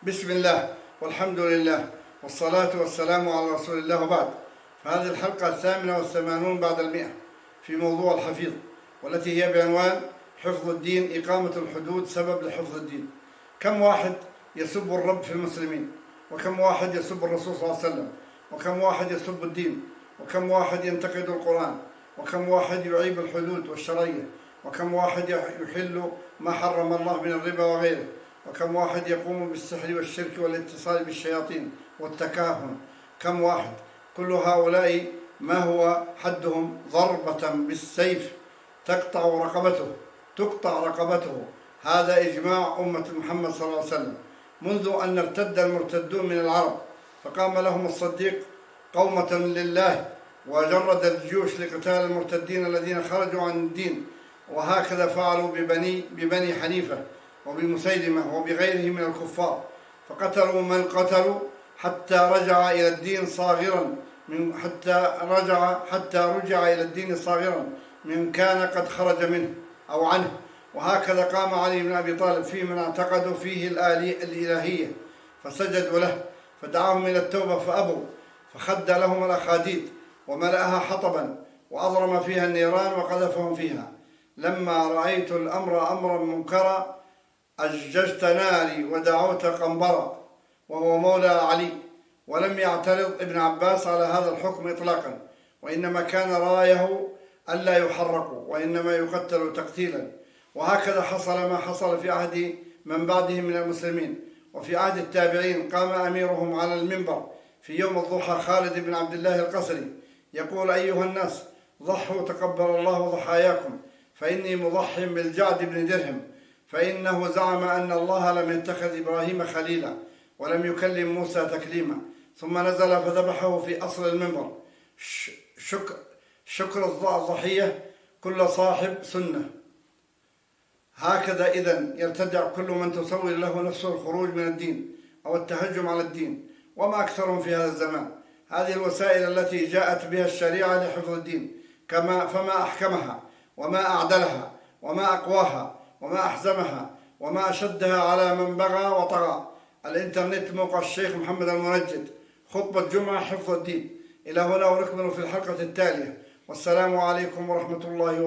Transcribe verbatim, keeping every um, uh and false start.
بسم الله والحمد لله والصلاة والسلام على رسول الله، وبعد. فهذه الحلقة الثامنة والثمانون بعد المئة في موضوع الحفيظ، والتي هي بعنوان حفظ الدين، إقامة الحدود سبب لحفظ الدين. كم واحد يسب الرب في المسلمين، وكم واحد يسب الرسول صلى الله عليه وسلم، وكم واحد يسب الدين، وكم واحد ينتقد القرآن، وكم واحد يعيب الحدود والشرعية، وكم واحد يحل ما حرم الله من الربا وغيره، وكم واحد يقوم بالسحر والشرك والاتصال بالشياطين والتكهن. كم واحد. كل هؤلاء ما هو حدهم؟ ضربة بالسيف تقطع رقبته تقطع رقبته. هذا إجماع أمة محمد صلى الله عليه وسلم منذ أن ارتد المرتدون من العرب، فقام لهم الصديق قومة لله وجرد الجيوش لقتال المرتدين الذين خرجوا عن الدين. وهكذا فعلوا ببني, ببني حنيفة وبمسيلمة وبغيره من الكفار، فقتلوا من قتلوا حتى رجع إلى الدين صاغرا من حتى رجع حتى رجع إلى الدين صاغرا من كان قد خرج منه أو عنه. وهكذا قام علي بن أبي طالب في من اعتقدوا فيه الإلهية فسجدوا له، فدعاهم إلى التوبة فأبوا، فخد لهم الأخاديد وملأها حطبا وأضرم فيها النيران وقذفهم فيها. لما رأيت الأمر أمرا منكرا أججت ناري ودعوت قنبرا، وهو مولى علي. ولم يعترض ابن عباس على هذا الحكم إطلاقا، وإنما كان رايه ألا يحرقوا وإنما يقتلوا تقتيلا. وهكذا حصل ما حصل في عهد من بعدهم من المسلمين. وفي عهد التابعين قام أميرهم على المنبر في يوم الضحى خالد بن عبد الله القسري يقول: أيها الناس، ضحوا تقبل الله ضحاياكم، فإني مضح بالجعد بن درهم، فإنه زعم أن الله لم يتخذ إبراهيم خليلا ولم يكلم موسى تكليما. ثم نزل فذبحه في أصل المنبر. شكر, شكر الضحية كل صاحب سنة. هكذا إذن يرتدع كل من تسول له نفسه الخروج من الدين أو التهجم على الدين، وما أكثرهم في هذا الزمان. هذه الوسائل التي جاءت بها الشريعة لحفظ الدين كما فما أحكمها وما أعدلها وما أقواها وما أحزمها وما أشدها على من بغى وطغى. الإنترنت، موقع الشيخ محمد المنجد، خطبة جمعة، حفظ الدين. إلى هنا ونكمل في الحلقة التالية، والسلام عليكم ورحمة الله وبركاته.